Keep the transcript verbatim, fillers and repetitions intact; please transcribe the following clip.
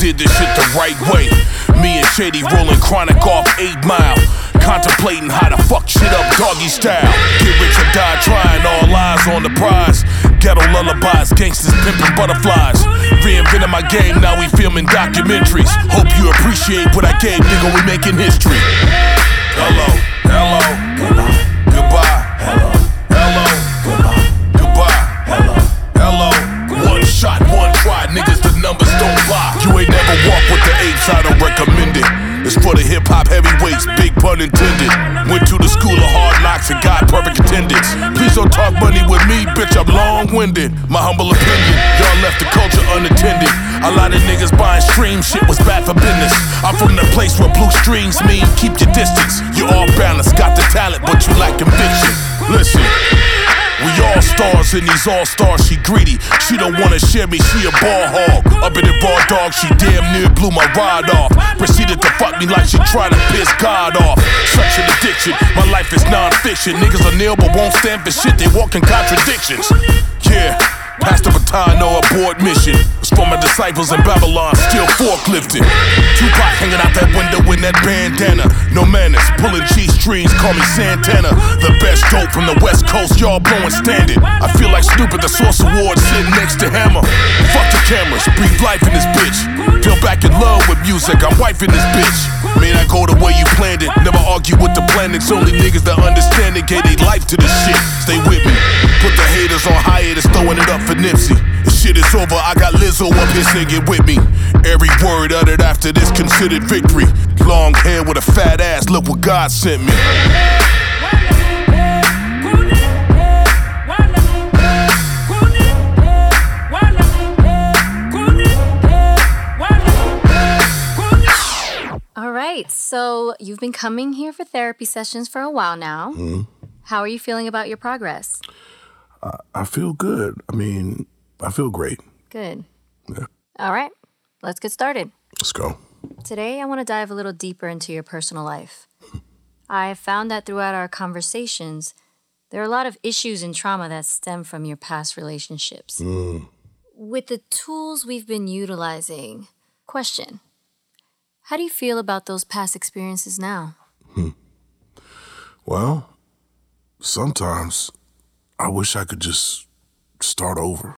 did this shit the right way. Me and Shady rolling chronic off eight Mile. Contemplating how to fuck shit up doggy style. Get rich or die trying, all eyes on the prize. Ghetto lullabies, gangsters pimping butterflies. Reinventing my game, now we filming documentaries. Hope you appreciate what I gave, nigga, we making history. Hello, hello, goodbye. Hello, hello, goodbye. Hello, hello. One shot, one try, niggas, the numbers don't lie. You ain't never walked with the apes, I don't recommend it. It's for the hip-hop heavyweights, big pun intended. Went to the school of hard knocks and got perfect attendance. Please don't talk money with me, bitch, I'm long-winded. My humble opinion, y'all left the culture unattended. A lot of niggas buying stream shit was bad for business. I'm from the place where blue streams mean keep your distance. You're all balanced, got the talent, but you lack conviction. Listen, we all stars and these all stars, she greedy. She don't wanna share me, she a ball hog. Up in the raw dog, she damn near blew my rod off. Proceeded to fuck me like she tried to piss God off. Such an addiction, my life is non-fiction. Niggas are nailed but won't stand for shit, they walk in contradictions. Yeah, pass the baton, no abort mission. It's for my disciples in Babylon, still forklifting. Tupac hanging out that window in that bandana. No manners, pulling G-strings, call me Santana. The best dope from the West Coast, y'all blowing standard. I feel like Snoop at the Source Awards sitting next to Hammer. Fuck the cameras, breathe life in this bitch. Feel back in love with music, I'm wifing this bitch. May not go the way you planned it, never argue with the planets. Only niggas that understand it gave they life to this shit. Stay with me, put the haters on hiatus, throwing it up for Nipsey. This shit is over, I got Lizzo up here singing with me. Every word uttered after this considered victory. Long hair with a fat ass, look what God sent me. All right, so you've been coming here for therapy sessions for a while now. Mm-hmm. How are you feeling about your progress? I, I feel good. I mean, I feel great. Good. Yeah. All right, let's get started. Let's go. Today, I want to dive a little deeper into your personal life. I found that throughout our conversations, there are a lot of issues and trauma that stem from your past relationships. Mm. With the tools we've been utilizing, question, how do you feel about those past experiences now? Hmm. Well, sometimes I wish I could just start over.